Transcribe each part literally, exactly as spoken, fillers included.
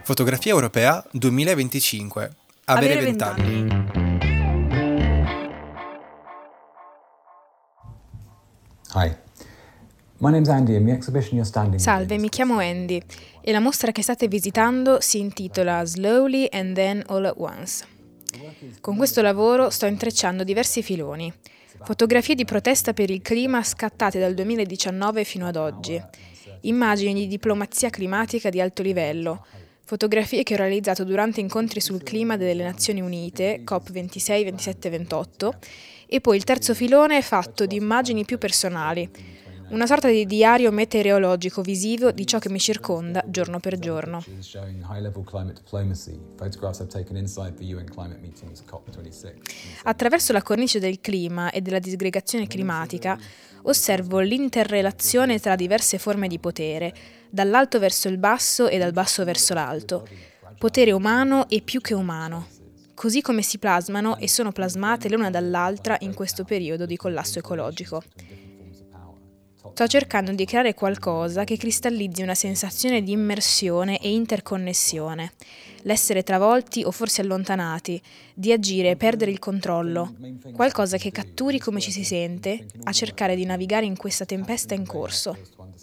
Fotografia europea duemilaventicinque. Avere vent'anni. Hi. My name's Andy and the exhibition you're standing Salve, mi chiamo Andy e la mostra che state visitando si intitola Slowly and Then All at Once. Con questo lavoro sto intrecciando diversi filoni. Fotografie di protesta per il clima scattate dal duemiladiciannove fino ad oggi. Immagini di diplomazia climatica di alto livello. Fotografie che ho realizzato durante incontri sul clima delle Nazioni Unite, COP ventisei, ventisette e ventotto, e poi il terzo filone è fatto di immagini più personali, una sorta di diario meteorologico visivo di ciò che mi circonda giorno per giorno. Attraverso la cornice del clima e della disgregazione climatica osservo l'interrelazione tra diverse forme di potere, dall'alto verso il basso e dal basso verso l'alto, potere umano e più che umano, così come si plasmano e sono plasmate l'una dall'altra in questo periodo di collasso ecologico. Sto cercando di creare qualcosa che cristallizzi una sensazione di immersione e interconnessione, l'essere travolti o forse allontanati, di agire e perdere il controllo, qualcosa che catturi come ci si sente a cercare di navigare in questa tempesta in corso.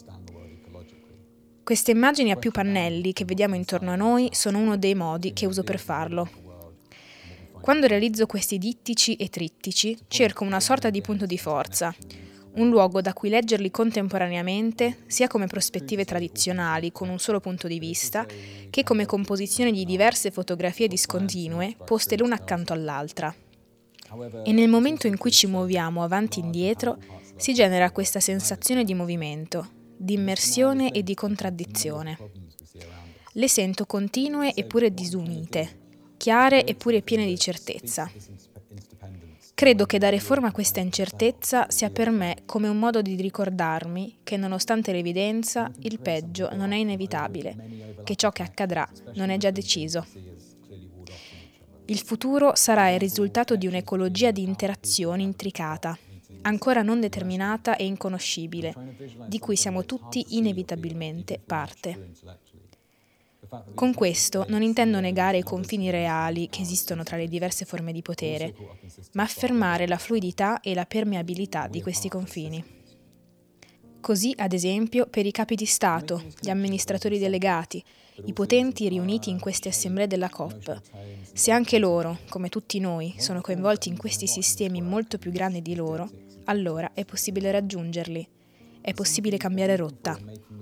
Queste immagini a più pannelli che vediamo intorno a noi sono uno dei modi che uso per farlo. Quando realizzo questi dittici e trittici, cerco una sorta di punto di forza, un luogo da cui leggerli contemporaneamente, sia come prospettive tradizionali con un solo punto di vista, che come composizione di diverse fotografie discontinue poste l'una accanto all'altra. E nel momento in cui ci muoviamo avanti e indietro, si genera questa sensazione di movimento, di immersione e di contraddizione. Le sento continue eppure disunite, chiare eppure piene di certezza. Credo che dare forma a questa incertezza sia per me come un modo di ricordarmi che nonostante l'evidenza il peggio non è inevitabile, che ciò che accadrà non è già deciso. Il futuro sarà il risultato di un'ecologia di interazioni intricata, ancora non determinata e inconoscibile, di cui siamo tutti inevitabilmente parte. Con questo non intendo negare i confini reali che esistono tra le diverse forme di potere, ma affermare la fluidità e la permeabilità di questi confini. Così, ad esempio, per i capi di Stato, gli amministratori delegati, i potenti riuniti in queste assemblee della COP, se anche loro, come tutti noi, sono coinvolti in questi sistemi molto più grandi di loro, allora è possibile raggiungerli, è possibile cambiare rotta.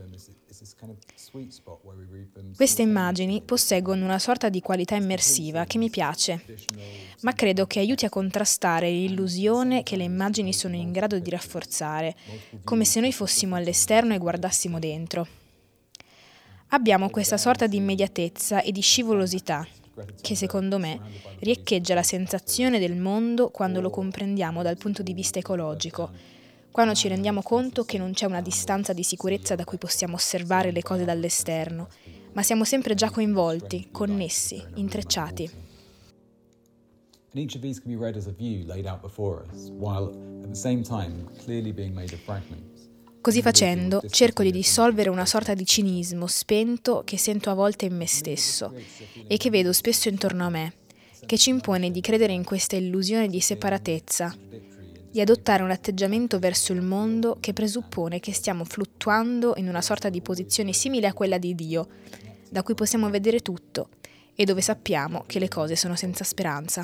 Queste immagini posseggono una sorta di qualità immersiva che mi piace, ma credo che aiuti a contrastare l'illusione che le immagini sono in grado di rafforzare, come se noi fossimo all'esterno e guardassimo dentro. Abbiamo questa sorta di immediatezza e di scivolosità, che secondo me riecheggia la sensazione del mondo quando lo comprendiamo dal punto di vista ecologico, quando ci rendiamo conto che non c'è una distanza di sicurezza da cui possiamo osservare le cose dall'esterno, ma siamo sempre già coinvolti, connessi, intrecciati. And each of these can be read as a view laid out before us, while at the same time clearly being made of fragments. Così facendo, cerco di dissolvere una sorta di cinismo spento che sento a volte in me stesso e che vedo spesso intorno a me, che ci impone di credere in questa illusione di separatezza, di adottare un atteggiamento verso il mondo che presuppone che stiamo fluttuando in una sorta di posizione simile a quella di Dio, da cui possiamo vedere tutto e dove sappiamo che le cose sono senza speranza.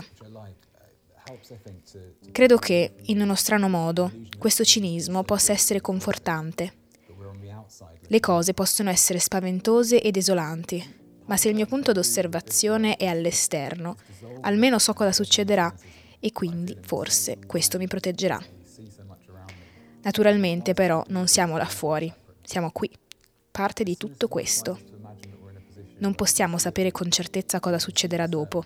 Credo che, in uno strano modo, questo cinismo possa essere confortante. Le cose possono essere spaventose e desolanti, ma se il mio punto d'osservazione è all'esterno, almeno so cosa succederà e quindi, forse, questo mi proteggerà. Naturalmente, però, non siamo là fuori, siamo qui, parte di tutto questo. Non possiamo sapere con certezza cosa succederà dopo.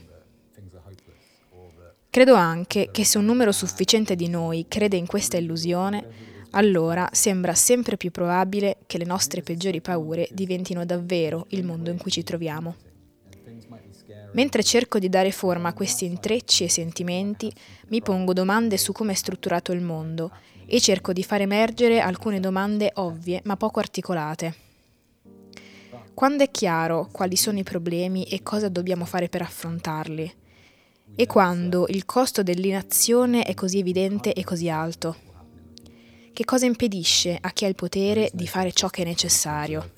Credo anche che se un numero sufficiente di noi crede in questa illusione, allora sembra sempre più probabile che le nostre peggiori paure diventino davvero il mondo in cui ci troviamo. Mentre cerco di dare forma a questi intrecci e sentimenti, mi pongo domande su come è strutturato il mondo e cerco di far emergere alcune domande ovvie ma poco articolate. Quando è chiaro quali sono i problemi e cosa dobbiamo fare per affrontarli? E quando il costo dell'inazione è così evidente e così alto? Che cosa impedisce a chi ha il potere di fare ciò che è necessario?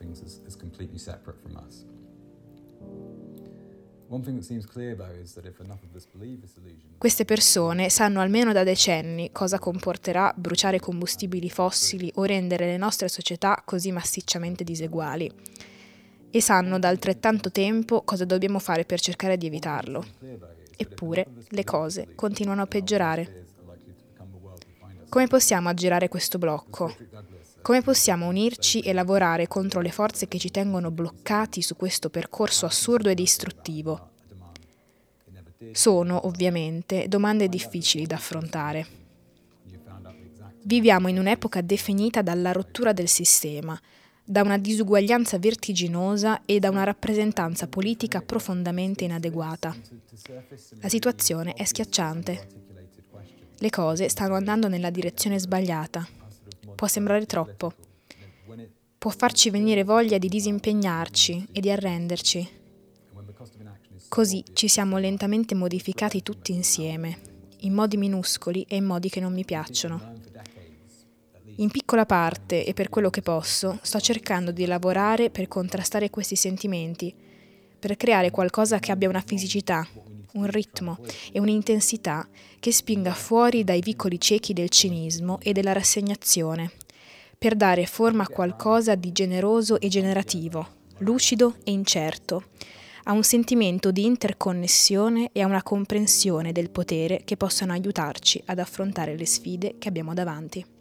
Queste persone sanno almeno da decenni cosa comporterà bruciare combustibili fossili o rendere le nostre società così massicciamente diseguali. E sanno da altrettanto tempo cosa dobbiamo fare per cercare di evitarlo. Eppure le cose continuano a peggiorare. Come possiamo aggirare questo blocco? Come possiamo unirci e lavorare contro le forze che ci tengono bloccati su questo percorso assurdo e distruttivo? Sono, ovviamente, domande difficili da affrontare. Viviamo in un'epoca definita dalla rottura del sistema, da una disuguaglianza vertiginosa e da una rappresentanza politica profondamente inadeguata. La situazione è schiacciante. Le cose stanno andando nella direzione sbagliata. Può sembrare troppo. Può farci venire voglia di disimpegnarci e di arrenderci. Così ci siamo lentamente modificati tutti insieme, in modi minuscoli e in modi che non mi piacciono. In piccola parte e per quello che posso, sto cercando di lavorare per contrastare questi sentimenti, per creare qualcosa che abbia una fisicità, un ritmo e un'intensità che spinga fuori dai vicoli ciechi del cinismo e della rassegnazione, per dare forma a qualcosa di generoso e generativo, lucido e incerto, a un sentimento di interconnessione e a una comprensione del potere che possano aiutarci ad affrontare le sfide che abbiamo davanti.